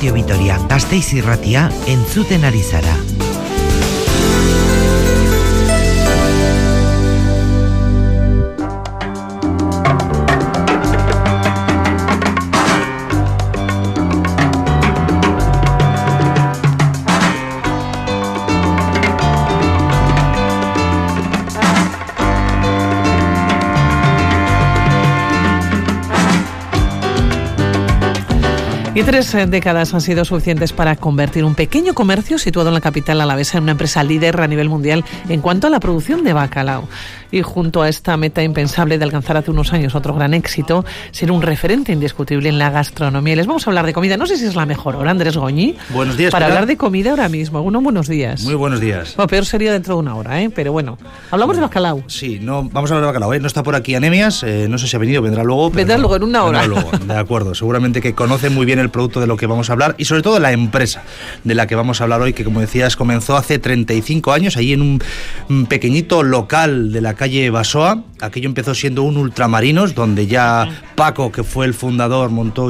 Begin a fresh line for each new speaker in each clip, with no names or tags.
Radio Vitoria, Gasteiz irratia, entzuten ari zara.
Y 3 décadas han sido suficientes para convertir un pequeño comercio situado en la capital alavesa en una empresa líder a nivel mundial en cuanto a la producción de bacalao. Y junto a esta meta impensable de alcanzar hace unos años otro gran éxito, ser un referente indiscutible en la gastronomía. Y les vamos a hablar de comida. No sé si es la mejor hora, Andrés Goñi.
Buenos días,
para
Pilar.
hablar de comida ahora mismo. Buenos días.
Muy buenos días.
Bueno, peor sería dentro de una hora, pero bueno. Hablamos de bacalao.
Sí, no, vamos a hablar de bacalao, No está por aquí Anemias, no sé si ha venido, vendrá luego.
Vendrá luego en una hora.
Vendrá luego, de acuerdo. Seguramente que conoce muy bien el producto de lo que vamos a hablar y sobre todo la empresa de la que vamos a hablar hoy, que como decías comenzó hace 35 años, allí en un pequeñito local de la calle Basoa. Aquello empezó siendo un Ultramarinos, donde ya Paco, que fue el fundador,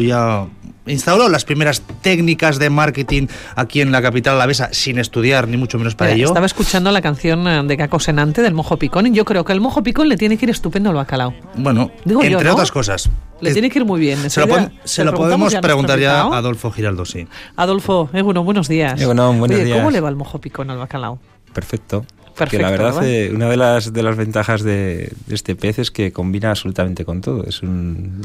instauró las primeras técnicas de marketing aquí en la capital alavesa, sin estudiar ni mucho menos para ello.
Estaba escuchando la canción de Caco Senante del mojo picón, y yo creo que el mojo picón le tiene que ir estupendo al bacalao.
Bueno,
digo
entre
yo, ¿no?
otras cosas.
Le tiene que ir muy bien.
Se lo podemos preguntar ya a Adolfo Giraldo, sí.
Adolfo, buenos días.
Buenos días.
¿Cómo le va el mojo picón al bacalao?
Perfecto. Que la verdad, una de las ventajas de este pez es que combina absolutamente con todo. Es un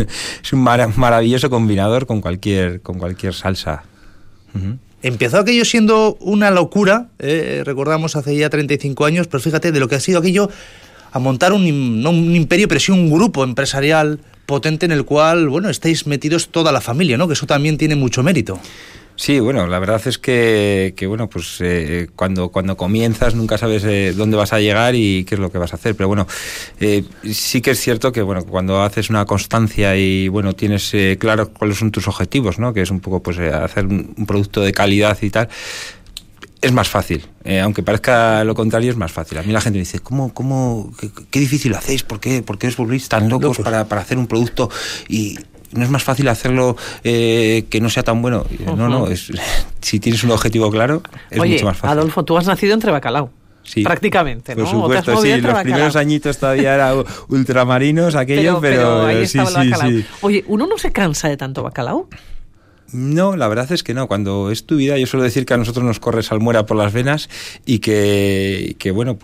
maravilloso combinador con cualquier salsa. Uh-huh.
Empezó aquello siendo una locura, recordamos hace ya 35 años, pero fíjate de lo que ha sido aquello, a montar no un imperio, pero sí un grupo empresarial potente en el cual, estáis metidos toda la familia, ¿no? Que eso también tiene mucho mérito.
Sí, la verdad es que cuando comienzas nunca sabes dónde vas a llegar y qué es lo que vas a hacer, pero sí que es cierto que cuando haces una constancia y tienes claro cuáles son tus objetivos, ¿no? Que es un poco hacer un producto de calidad y tal. Es más fácil, aunque parezca lo contrario, es más fácil. A mí la gente me dice, qué difícil lo hacéis? ¿Por qué os volvéis tan locos para hacer un producto y no es más fácil hacerlo que no sea tan bueno? Uh-huh. No, si tienes un objetivo claro, es mucho más fácil.
Adolfo, tú has nacido entre bacalao.
Sí,
prácticamente, ¿no?
Por supuesto, sí. Los primeros añitos todavía era Ultramarinos aquello, pero
ahí
sí,
estaba el bacalao.
Sí.
Oye, ¿uno no se cansa de tanto bacalao?
No, la verdad es que no. Cuando es tu vida, yo suelo decir que a nosotros nos corre salmuera por las venas y que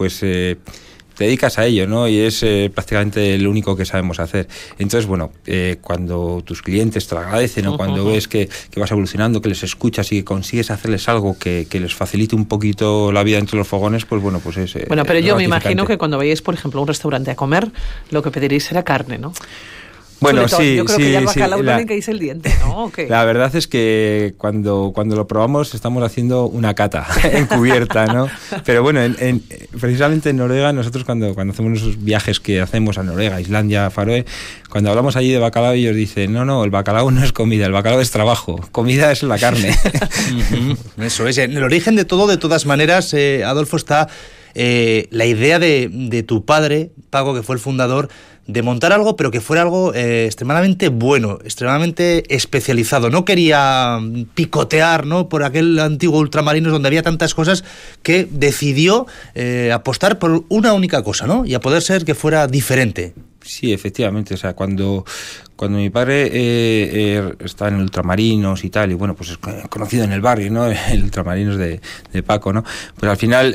te dedicas a ello, ¿no? Y es prácticamente lo único que sabemos hacer. Entonces, cuando tus clientes te lo agradecen o cuando ves que vas evolucionando, que les escuchas y que consigues hacerles algo que les facilite un poquito la vida entre los fogones, pues es
pero yo me imagino que cuando vayáis, por ejemplo, a un restaurante a comer, lo que pediréis será carne, ¿no?
Sí,
yo creo que ya el bacalao también caéis el diente, ¿no? ¿Okay?
La verdad es que cuando lo probamos estamos haciendo una cata encubierta, ¿no? Pero precisamente en Noruega, nosotros cuando hacemos esos viajes que hacemos a Noruega, Islandia, Faroe, cuando hablamos allí de bacalao, ellos dicen, no, el bacalao no es comida, el bacalao es trabajo, comida es la carne.
Eso es, en el origen de todo, de todas maneras, Adolfo, está la idea de tu padre, Paco, que fue el fundador, de montar algo, pero que fuera algo extremadamente bueno, extremadamente especializado. No quería picotear, ¿no?, por aquel antiguo Ultramarinos donde había tantas cosas, que decidió apostar por una única cosa, ¿no?, y a poder ser que fuera diferente.
Sí, efectivamente. O sea, cuando mi padre estaba en Ultramarinos y tal, y es conocido en el barrio, ¿no?, el Ultramarinos de Paco, ¿no? Pues al final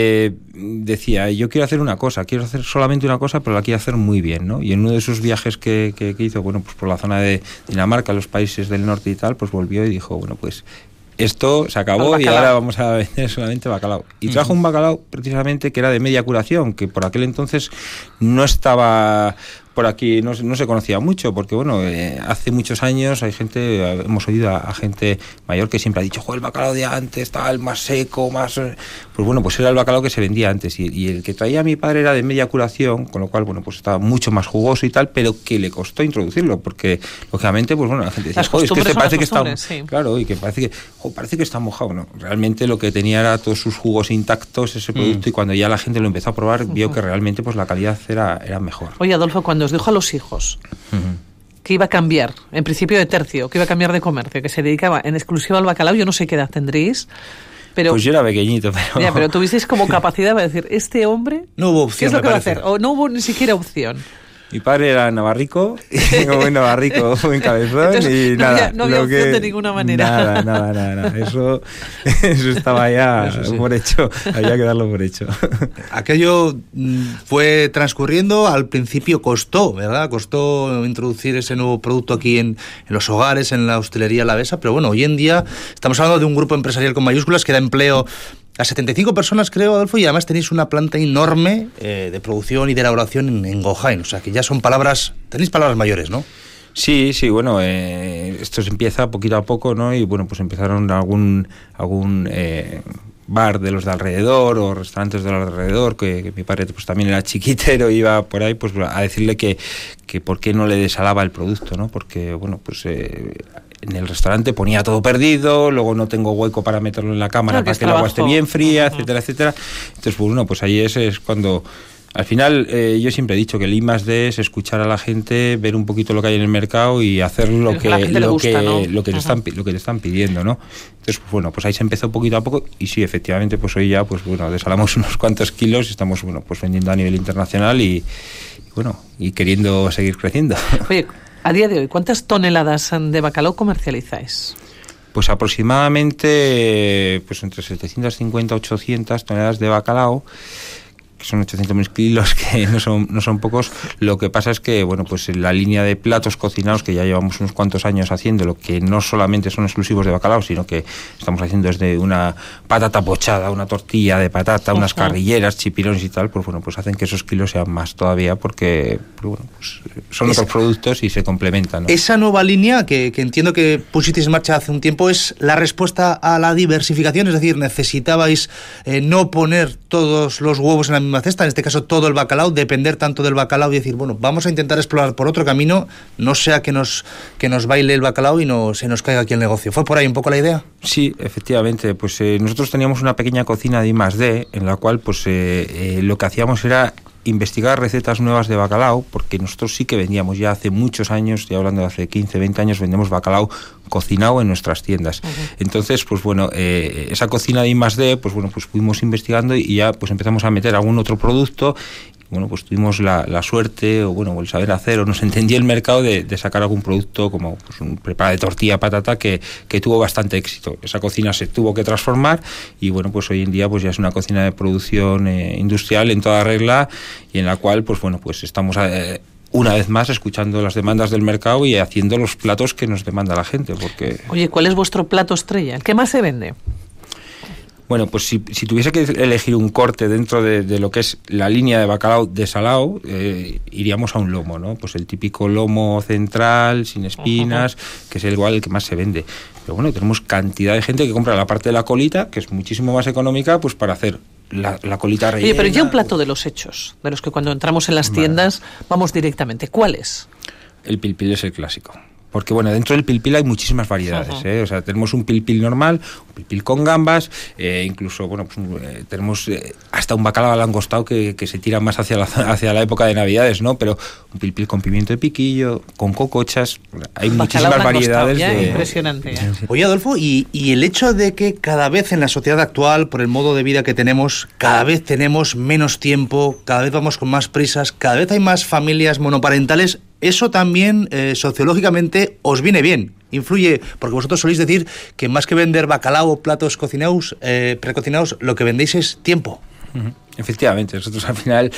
decía, yo quiero hacer solamente una cosa, pero la quiero hacer muy bien, ¿no? Y en uno de esos viajes que hizo, por la zona de Dinamarca, los países del norte y tal, pues volvió y dijo, esto se acabó y ahora vamos a vender solamente bacalao. Y trajo un bacalao precisamente que era de media curación, que por aquel entonces no estaba por aquí, no se conocía mucho, porque hace muchos años hemos oído a gente mayor que siempre ha dicho, el bacalao de antes, tal, más seco, más... Pues era el bacalao que se vendía antes, y el que traía mi padre era de media curación, con lo cual, estaba mucho más jugoso y tal, pero que le costó introducirlo, porque, lógicamente, la gente decía, es que parece que está... Sí. Claro, y que parece que está mojado, ¿no? Realmente lo que tenía era todos sus jugos intactos, ese producto, y cuando ya la gente lo empezó a probar, vio que realmente, la calidad era mejor.
Oye, Adolfo, cuando os dijo a los hijos que iba a cambiar, en principio de tercio, que iba a cambiar de comercio, que se dedicaba en exclusiva al bacalao? Yo no sé qué edad tendréis, pero...
Pues yo era pequeñito, pero...
Ya, pero tuvisteis como capacidad para decir, este hombre...
No hubo opción,
¿qué es lo que va a
parece.
hacer? O no hubo ni siquiera opción.
Mi padre era navarrico, buen navarrico, buen cabezón.
Entonces,
y nada,
no había opción de ninguna manera.
Nada. Eso estaba ya por hecho, había que darlo por hecho.
Aquello fue transcurriendo, al principio costó, ¿verdad? Costó introducir ese nuevo producto aquí en los hogares, en la hostelería alavesa, pero bueno, hoy en día estamos hablando de un grupo empresarial con mayúsculas que da empleo a 75 personas, creo, Adolfo, y además tenéis una planta enorme de producción y de elaboración en Gojain, o sea que ya son tenéis palabras mayores, ¿no?
Sí, bueno, esto se empieza poquito a poco, ¿no? Y bueno, pues empezaron algún bar de los de alrededor o restaurantes de los de alrededor, que mi padre pues también era chiquitero, iba por ahí pues a decirle que por qué no le desalaba el producto, ¿no? Porque, bueno, pues... en el restaurante ponía todo perdido, luego no tengo hueco para meterlo en la cámara, claro, para que el agua esté bien fría, etcétera. Entonces, pues bueno, pues ahí es cuando... Al final, yo siempre he dicho que el I+D es escuchar a la gente, ver un poquito lo que hay en el mercado y hacer lo que te están pidiendo, ¿no? Entonces, pues bueno, pues ahí se empezó poquito a poco y sí, efectivamente, pues hoy ya, pues bueno, desalamos unos cuantos kilos y estamos, bueno, pues vendiendo a nivel internacional y bueno, y queriendo seguir creciendo.
Oye, a día de hoy, ¿cuántas toneladas de bacalao comercializáis?
Pues aproximadamente pues entre 750 y 800 toneladas de bacalao, que son 800.000 kilos, que no son pocos. Lo que pasa es que, bueno, pues en la línea de platos cocinados, que ya llevamos unos cuantos años haciéndolo, que no solamente son exclusivos de bacalao, sino que estamos haciendo desde una patata pochada, una tortilla de patata, unas carrilleras, chipirones y tal, pues bueno, pues hacen que esos kilos sean más todavía, porque bueno, pues son otros productos y se complementan, ¿no?
Esa nueva línea que entiendo que pusisteis en marcha hace un tiempo es la respuesta a la diversificación, es decir, necesitabais no poner todos los huevos en la misma cesta, en este caso todo el bacalao, depender tanto del bacalao y decir, bueno, vamos a intentar explorar por otro camino, no sea que nos baile el bacalao y se nos caiga aquí el negocio. ¿Fue por ahí un poco la idea?
Sí, efectivamente, pues nosotros teníamos una pequeña cocina de I+D en la cual pues lo que hacíamos era investigar recetas nuevas de bacalao, porque nosotros sí que vendíamos ya hace muchos años, estoy hablando de hace 15, 20 años, vendemos bacalao cocinado en nuestras tiendas. Uh-huh. Entonces, pues bueno, esa cocina de I+D, pues bueno, pues fuimos investigando y ya pues empezamos a meter algún otro producto. Bueno, pues tuvimos la suerte o bueno, el saber hacer o nos entendió el mercado de sacar algún producto como pues, un preparado de tortilla patata que tuvo bastante éxito. Esa cocina se tuvo que transformar y bueno, pues hoy en día pues ya es una cocina de producción industrial en toda regla y en la cual pues bueno, pues estamos una vez más escuchando las demandas del mercado y haciendo los platos que nos demanda la gente. Porque...
Oye, ¿cuál es vuestro plato estrella? ¿Qué más se vende?
Bueno, pues si tuviese que elegir un corte dentro de lo que es la línea de bacalao desalado, iríamos a un lomo, ¿no? Pues el típico lomo central, sin espinas, uh-huh, que es igual el que más se vende. Pero bueno, tenemos cantidad de gente que compra la parte de la colita, que es muchísimo más económica, pues para hacer la colita rellena.
Oye, pero ya un plato de los hechos, de los que cuando entramos en las tiendas vamos directamente. ¿Cuál es? El
pilpil es el clásico. Porque bueno, dentro del pilpil hay muchísimas variedades, o sea, tenemos un pilpil normal, un pilpil con gambas, incluso, bueno, pues tenemos hasta un bacalao al langostado que se tira más hacia la época de Navidades, ¿no? Pero un pilpil con pimiento de piquillo, con cocochas, hay muchísimas variedades.
Impresionante. Ya.
Oye, Adolfo, y el hecho de que cada vez en la sociedad actual, por el modo de vida que tenemos, cada vez tenemos menos tiempo, cada vez vamos con más prisas, cada vez hay más familias monoparentales, eso también sociológicamente os viene bien, influye, porque vosotros soléis decir que más que vender bacalao o platos cocinados, precocinados, lo que vendéis es tiempo.
Uh-huh. Efectivamente, nosotros al final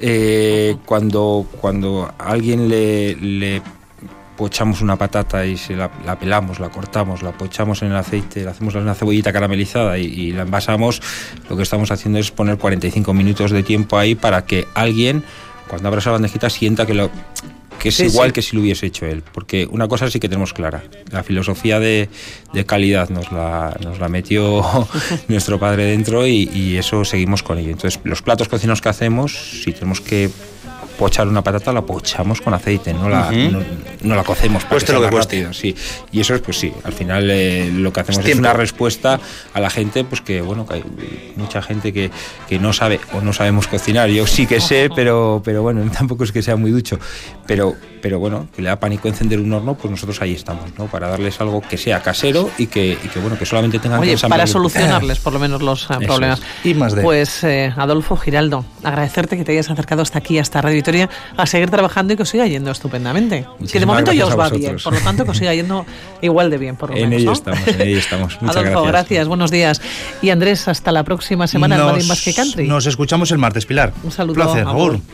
cuando a alguien le pochamos una patata y la pelamos, la cortamos, la pochamos en el aceite, le hacemos una cebollita caramelizada y la envasamos, lo que estamos haciendo es poner 45 minutos de tiempo ahí para que alguien, cuando abra esa bandejita, sienta que es igual que si lo hubiese hecho él, porque una cosa sí que tenemos clara, la filosofía de calidad nos la metió nuestro padre dentro y eso seguimos con ello. Entonces los platos cocinados que hacemos, si tenemos que pochar una patata la pochamos con aceite, no la cocemos para
Cueste lo que cueste.
rápido, sí. Y eso es, pues sí, al final lo que hacemos es una respuesta a la gente, pues que bueno, que hay mucha gente que no sabe o no sabemos cocinar. Yo sí que sé, pero bueno, tampoco es que sea muy ducho, pero bueno, que le da pánico encender un horno, pues nosotros ahí estamos, ¿no? Para darles algo que sea casero y que bueno, que solamente tengan que ensamblar.
Para solucionarles por lo menos los problemas.
Y más de.
Pues Adolfo Giraldo, agradecerte que te hayas acercado hasta aquí, hasta Radio Vitoria, a seguir trabajando y que os siga yendo estupendamente.
Muchísimas
que de momento ya os va
vosotros.
bien, por lo tanto que os siga yendo igual de bien, por lo menos.
En ello
¿no?
estamos. Muchas
Adolfo, gracias, buenos días. Y Andrés, hasta la próxima semana en Madrid Basque Country.
Nos escuchamos el martes, Pilar.
Un saludo.
Placer,
Agur.